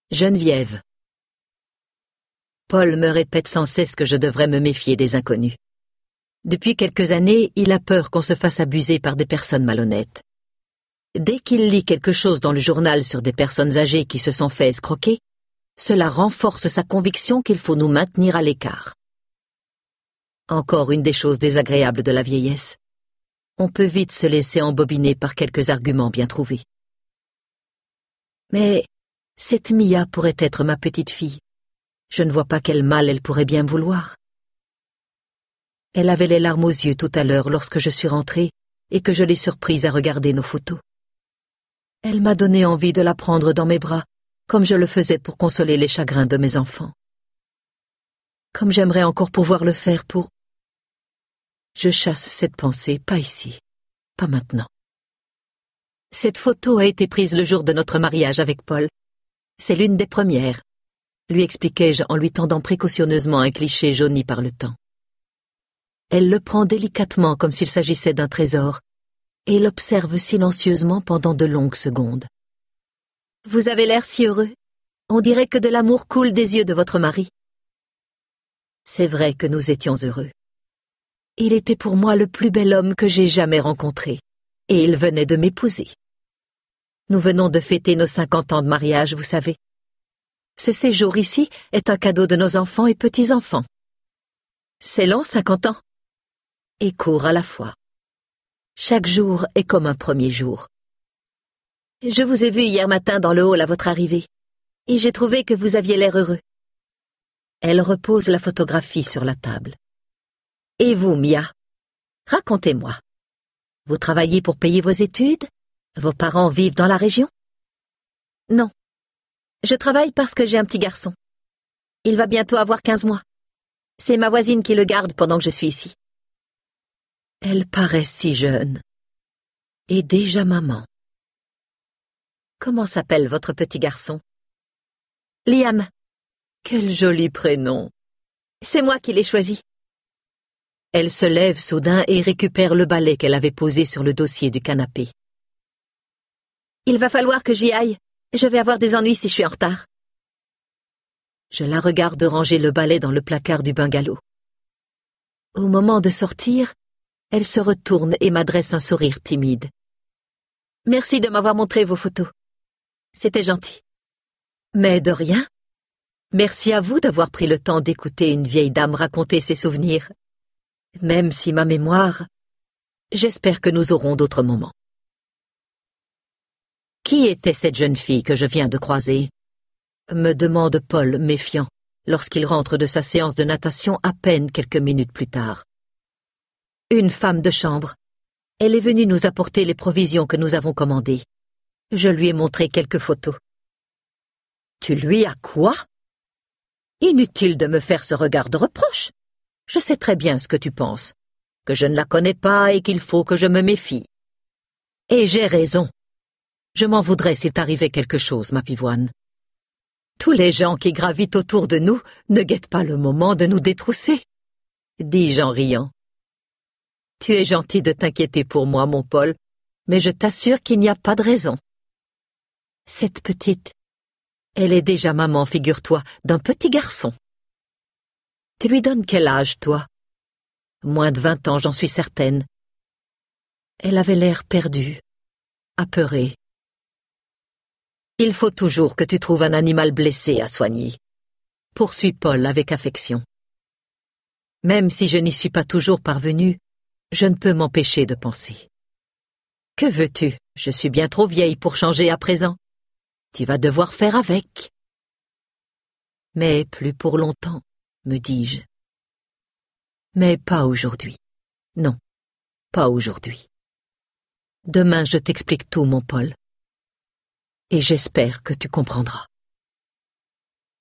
Geneviève. Paul me répète sans cesse que je devrais me méfier des inconnus. Depuis quelques années, il a peur qu'on se fasse abuser par des personnes malhonnêtes. Dès qu'il lit quelque chose dans le journal sur des personnes âgées qui se sont fait escroquer, cela renforce sa conviction qu'il faut nous maintenir à l'écart. Encore une des choses désagréables de la vieillesse. On peut vite se laisser embobiner par quelques arguments bien trouvés. Mais cette Mia pourrait être ma petite fille. Je ne vois pas quel mal elle pourrait bien me vouloir. Elle avait les larmes aux yeux tout à l'heure lorsque je suis rentrée et que je l'ai surprise à regarder nos photos. Elle m'a donné envie de la prendre dans mes bras, comme je le faisais pour consoler les chagrins de mes enfants. Comme j'aimerais encore pouvoir le faire pour... Je chasse cette pensée, pas ici, pas maintenant. Cette photo a été prise le jour de notre mariage avec Paul. C'est l'une des premières, lui expliquai-je en lui tendant précautionneusement un cliché jauni par le temps. Elle le prend délicatement comme s'il s'agissait d'un trésor, et l'observe silencieusement pendant de longues secondes. « Vous avez l'air si heureux. On dirait que de l'amour coule des yeux de votre mari. » C'est vrai que nous étions heureux. Il était pour moi le plus bel homme que j'ai jamais rencontré, et il venait de m'épouser. Nous venons de fêter nos 50 ans de mariage, vous savez. Ce séjour ici est un cadeau de nos enfants et petits-enfants. C'est long, 50 ans. Et court à la fois. Chaque jour est comme un premier jour. Je vous ai vu hier matin dans le hall à votre arrivée, et j'ai trouvé que vous aviez l'air heureux. Elle repose la photographie sur la table. Et vous, Mia? Racontez-moi. Vous travaillez pour payer vos études? Vos parents vivent dans la région? Non. Je travaille parce que j'ai un petit garçon. Il va bientôt avoir 15 mois. C'est ma voisine qui le garde pendant que je suis ici. Elle paraît si jeune. Et déjà maman. Comment s'appelle votre petit garçon? Liam. Quel joli prénom. C'est moi qui l'ai choisi. Elle se lève soudain et récupère le balai qu'elle avait posé sur le dossier du canapé. Il va falloir que j'y aille. Je vais avoir des ennuis si je suis en retard. Je la regarde ranger le balai dans le placard du bungalow. Au moment de sortir, elle se retourne et m'adresse un sourire timide. Merci de m'avoir montré vos photos. C'était gentil. Mais de rien. Merci à vous d'avoir pris le temps d'écouter une vieille dame raconter ses souvenirs. Même si ma mémoire... J'espère que nous aurons d'autres moments. Qui était cette jeune fille que je viens de croiser? Me demande Paul, méfiant, lorsqu'il rentre de sa séance de natation à peine quelques minutes plus tard. Une femme de chambre. Elle est venue nous apporter les provisions que nous avons commandées. Je lui ai montré quelques photos. Tu lui as quoi? Inutile de me faire ce regard de reproche. Je sais très bien ce que tu penses, que je ne la connais pas et qu'il faut que je me méfie. Et j'ai raison. Je m'en voudrais s'il t'arrivait quelque chose, ma pivoine. Tous les gens qui gravitent autour de nous ne guettent pas le moment de nous détrousser, dis-je en riant. Tu es gentil de t'inquiéter pour moi, mon Paul, mais je t'assure qu'il n'y a pas de raison. Cette petite, elle est déjà maman, figure-toi, d'un petit garçon. Tu lui donnes quel âge, toi? Moins de 20 ans, j'en suis certaine. Elle avait l'air perdue, apeurée. Il faut toujours que tu trouves un animal blessé à soigner, poursuit Paul avec affection. Même si je n'y suis pas toujours parvenue, je ne peux m'empêcher de penser. Que veux-tu? Je suis bien trop vieille pour changer à présent. Tu vas devoir faire avec. Mais plus pour longtemps, me dis-je. Mais pas aujourd'hui. Non, pas aujourd'hui. Demain, je t'explique tout, mon Paul. Et j'espère que tu comprendras.